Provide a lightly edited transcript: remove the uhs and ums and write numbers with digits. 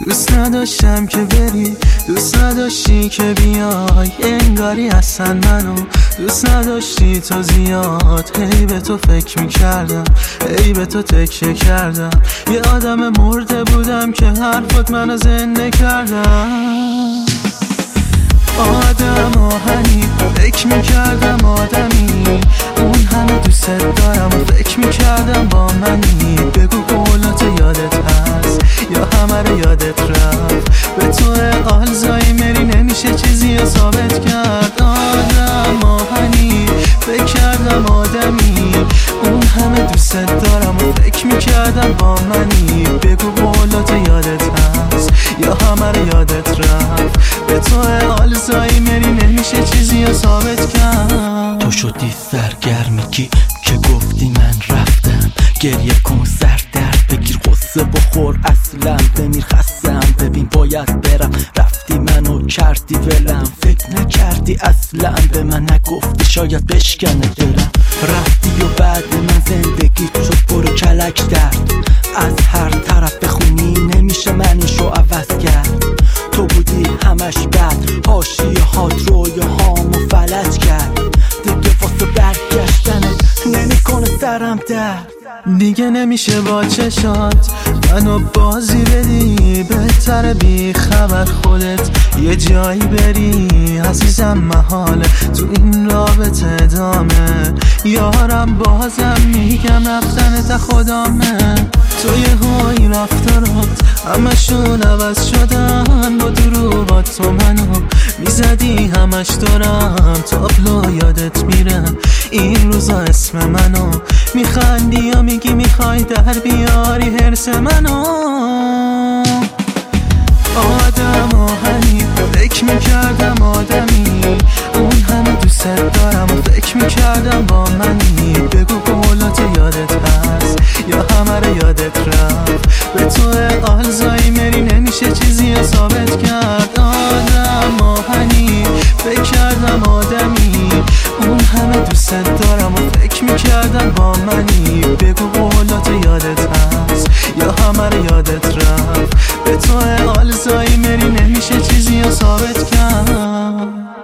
دوست نداشتم که بری، دوست نداشتی که بیای، انگاری اصلا منو دوست نداشتی تو زیاد. هی به تو فکر میکردم، هی به تو تکیه کردم، یه آدم مرده بودم که حرفات منو زنده کردم. آدم آهنی فکر میکردم آدمی، اون همه دوست دارم و فکر میکردم با منی. بگو قولات یادت هست یا همه رو یادت رفت؟ به تو آلزایمری نمیشه چیزی رو ثابت کرد. آدم آهنی فکر کردم آدمی، اون همه دوست دارم و فکر میکردم با منی. بگو قولات یادت هست یا همه رو یادت رفت؟ به تو آلزایمری نمیشه چیزی رو ثابت کرد. تو شدی سرگرمیگی که گفتی من رفتم، گریه کن سر درد بگیر قصه بخور، اصلا بمیر خستم. ببین باید برم، رفتی منو کردی ولم، فکر نکردی اصلا به من نگفتی شاید بشکنه دلم. رفتی و بعد من زندگی شد برو کلک درد، از هر طرف بخونی نمیشه منیشو عوض کرد. تو بودی همش بد، حاشیه هات رویاهامو فلج کرد، دیگه واسه برگشتنت نمیکنه سرم درد. دیگه نمیشه با چشات منو بازی بدی، بهتره بی خبر خودت یه جایی بری. عزیزم محاله تو این رابطه ادامه، یارم بازم میگم رفتنت خدامه. تو یه هایی رفتارات همشون عوض شدن، با دروغات تو منو میزدی همش دارم. تابلو یادت میره این روزا اسم منو میخندی یا میگی میخوای در بیاری حرس منو. آدم آهنی فکر میکردم آدمی، اون همه دوست دارم و فکر میکردم با منی. بگو قولات یادت هست یا همه رو یادت رفت؟ به تو آلزایمری نمیشه چیزی رو ثابت کرد. آدم آهنی فکر کردم آدمی، اون همه دوست دارم و فکر میکردم با منی. بگو قولات یادت هست یا همه رو یادت رفت؟ به تو آلزایمری نمیشه چیزی رو ثابت کرد.